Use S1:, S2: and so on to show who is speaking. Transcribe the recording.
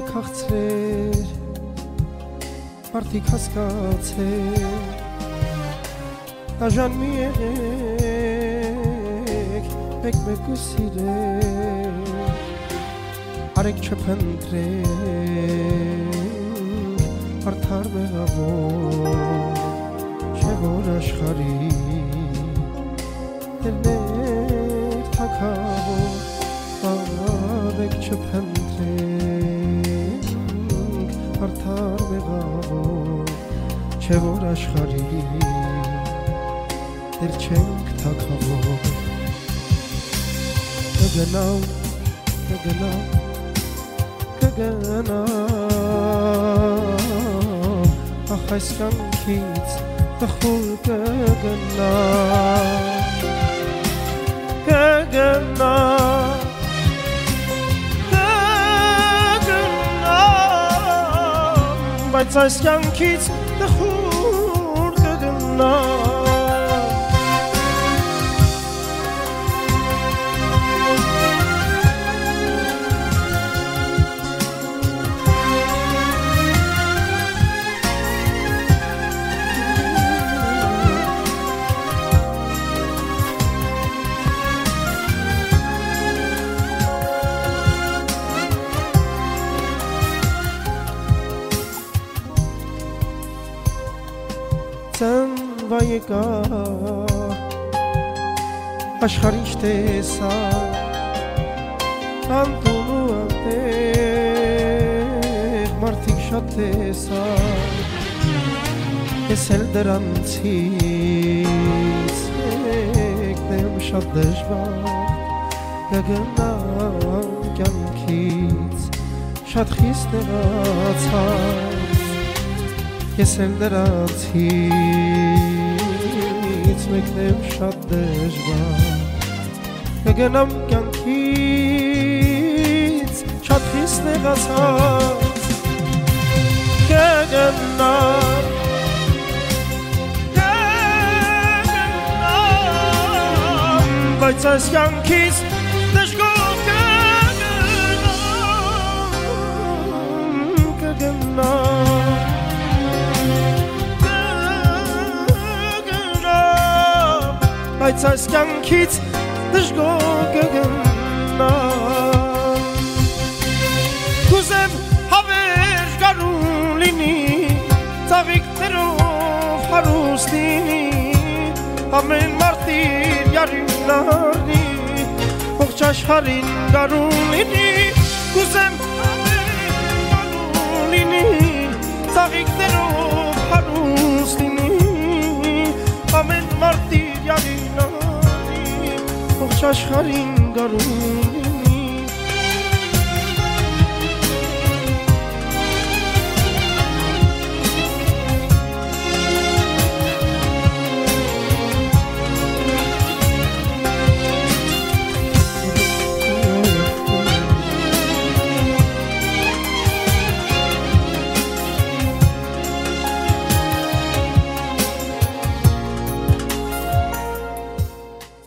S1: քաղցրեր մարդիկ հասկացեր դաժան մի եղեք մեկ ու սիրեք արեք չփնտրեք արդար մեղավոր չէ որ աշխարհի դերներ թակավոր արեք չփնտրեք արդար մեղավոր չէ որ աշխարհի դեր չենք թակավոր կգնամ ախ այս կյանքից տխուր կգնամ բայց այս կյանքից տխուր կգնամ ծնվա եկա աշխարհի տեսա անտուն ու անտեղ մարդիկ շատ տեսա ես էլ դրանցից եկնեմ շատ դժվար կգնամ կյանքից շատ խիստ նեղացած ես էլ դրանցից մեկնեմ շատ դժվար կգնամ կյանքից շատ խիստ նեղացած կգնամ բայց այս կյանքից դժգոհ կգնամ բայց այս կյանքից դժգոհ կգնամ կուզեմ հավերժ գարուն լինի ծաղիկներով հարուստ լինի ամեն մարդ իր յարին առնի ողջ աշխարհին գարուն լինի կուզեմ հավերժ գարուն լինի ծաղիկներով հարուստ լինի ամեն մարդ իր յարին ողջ աշխարհին գարուն